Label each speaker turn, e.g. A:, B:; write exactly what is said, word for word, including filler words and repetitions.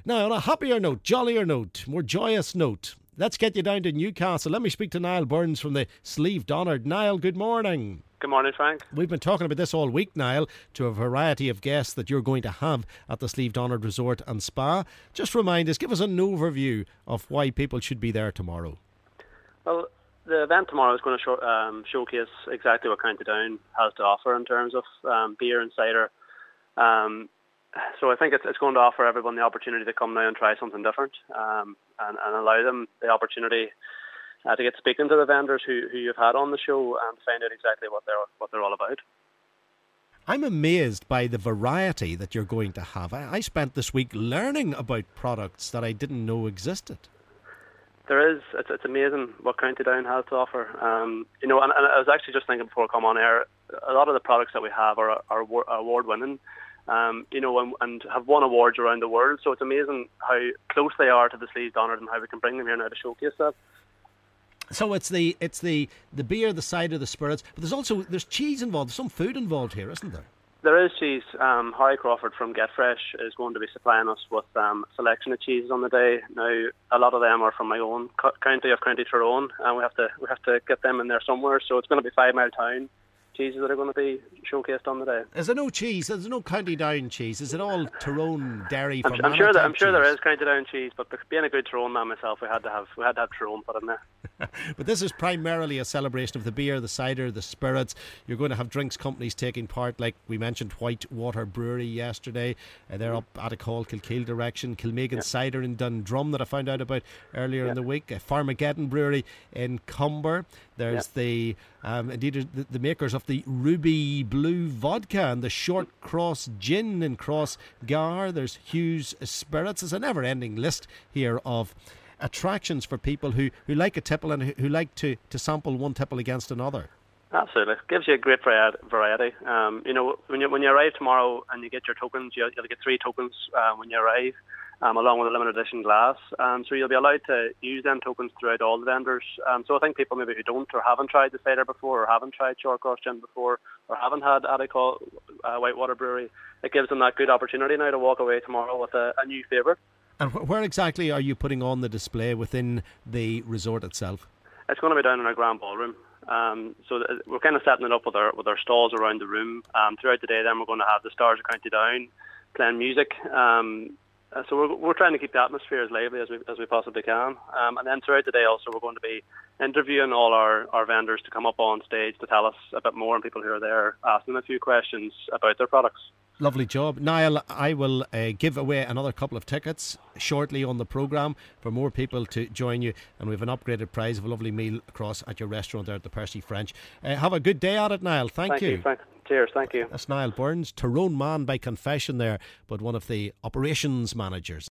A: Now, on a happier note, jollier note, more joyous note, let's get you down to Newcastle. Let me speak to Niall Burns from the Slieve Donard. Niall, good morning.
B: Good morning, Frank.
A: We've been talking about this all week, Niall, to a variety of guests that you're going to have at the Slieve Donard Resort and Spa. Just remind us, give us an overview of why people should be there tomorrow.
B: Well, the event tomorrow is going to show, um, showcase exactly what County Down has to offer in terms of um, beer and cider. Um, so I think it's, it's going to offer everyone the opportunity to come now and try something different, um, and, and allow them the opportunity Uh, to get speaking to the vendors who, who you've had on the show and find out exactly what they're what they're all about.
A: I'm amazed by the variety that you're going to have. I, I spent this week learning about products that I didn't know existed. There
B: is. It's, it's amazing what County Down has to offer. Um, you know, and, and I was actually just thinking before I come on air, a lot of the products that we have are, are award-winning, um, you know, and, and have won awards around the world. So it's amazing how close they are to the Slieve Donard and how we can bring them here now to showcase that.
A: So it's the it's the, the beer, the cider, the spirits, but there's also there's cheese involved. There's some food involved here, isn't there?
B: There is cheese. Um, Harry Crawford from Get Fresh is going to be supplying us with um, a selection of cheeses on the day. Now, a lot of them are from my own co- county of County Tyrone, and we have to we have to get them in there somewhere. So it's going to be Five Mile Town cheeses that are going to be showcased on the day.
A: Is there no cheese? There's no County Down cheese. Is it all Tyrone dairy?
B: I'm, I'm sure that I'm sure cheese? there is County Down cheese, but being a good Tyrone man myself, we had to have we had to have Tyrone put in there.
A: But this is primarily a celebration of the beer, the cider, the spirits. You're going to have drinks companies taking part, like we mentioned White Water Brewery yesterday. Uh, they're up at a call Kilkeel direction. Kilmegan yeah. Cider in Dundrum that I found out about earlier yeah. in the week. Uh, Farmageddon Brewery in Cumber. There's yeah. the um, indeed the, the makers of the Ruby Blue Vodka and the Short Cross Gin in Cross Gar. There's Hughes Spirits. It's a never-ending list here of attractions for people who, who like a tipple and who, who like to, to sample one tipple against another.
B: Absolutely. It gives you a great variety. Um, you know, when you when you arrive tomorrow and you get your tokens, you'll, you'll get three tokens uh, when you arrive, um, along with a limited edition glass. Um, so you'll be allowed to use them tokens throughout all the vendors. Um, so I think people maybe who don't or haven't tried the cider before or haven't tried Short Cross Gin before or haven't had Adicol uh, Whitewater Brewery, it gives them that good opportunity now to walk away tomorrow with a, a new favourite.
A: And wh- where exactly are you putting on the display within the resort itself?
B: It's going to be down in our grand ballroom. Um, so th- we're kind of setting it up with our with our stalls around the room. Um, throughout the day, then we're going to have the Stars of County Down playing music. Um, uh, so we're we're trying to keep the atmosphere as lively as we as we possibly can. Um, and then throughout the day, also we're going to be interviewing all our, our vendors to come up on stage to tell us a bit more, and people who are there asking them a few questions about their products.
A: Lovely job. Niall, I will uh, give away another couple of tickets shortly on the programme for more people to join you, and we have an upgraded prize of a lovely meal across at your restaurant there at the Percy French. Uh, have a good day at it, Niall. Thank,
B: thank you. you Frank. Cheers, thank you.
A: That's Niall Burns, Tyrone man by confession there, but one of the operations managers.